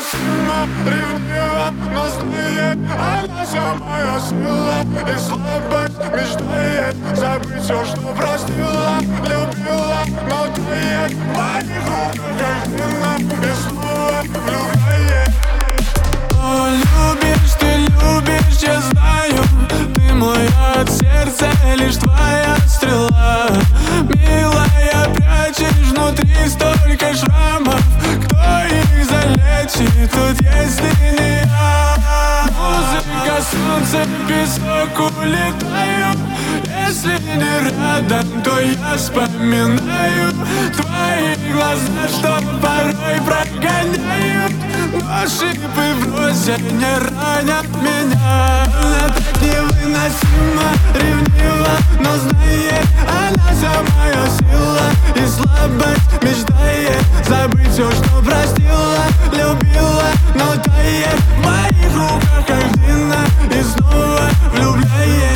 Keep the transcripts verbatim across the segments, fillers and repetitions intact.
невыносимо ревнива, но знает, она вся моя сила и слабость мечтает забыть все, что простила. Любила, но тает в моих руках картина и снова влюбляет. О, любишь, ты любишь, я знаю. Ты мой от сердца, лишь твоя стрела. Милая, прячешь внутри столько шрамов. Кто их залечит тут, если не я? Музыка, солнце, песок, улетаю. Если не рядом, то я вспоминаю твои глаза, что порой прогоняют. Но шипы в розе не ранят меня. Она так невыносимо ревнива, но знает, она вся моя сила и слабость мечтает забыть все, что простила. Любила, но тает в моих руках картина и снова влюбляет.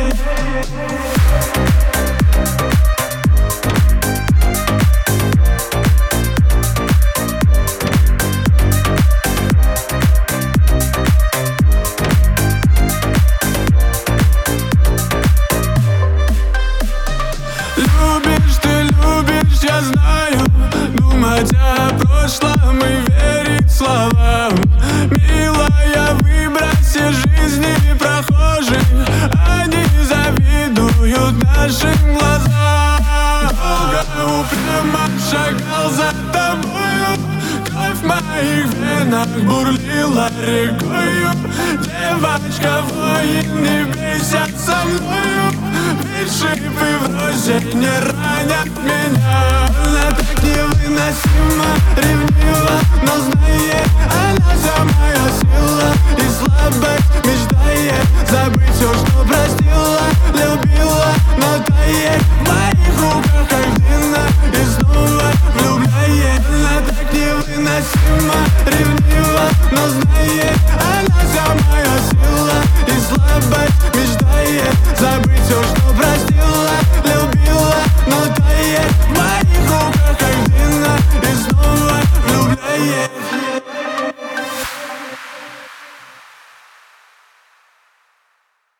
Любишь, ты любишь, я знаю. Думать о прошлом и верить словам. Милая, выбрось из жизни прохожих. Они завидуют нашим глазам. Долго упрямо шагал за тобою. Кровь в моих венах бурлила рекою. Девочка, воин, не бейся со мною. Ведь шипы в розе не ранят меня. Она так невыносимо ревнива.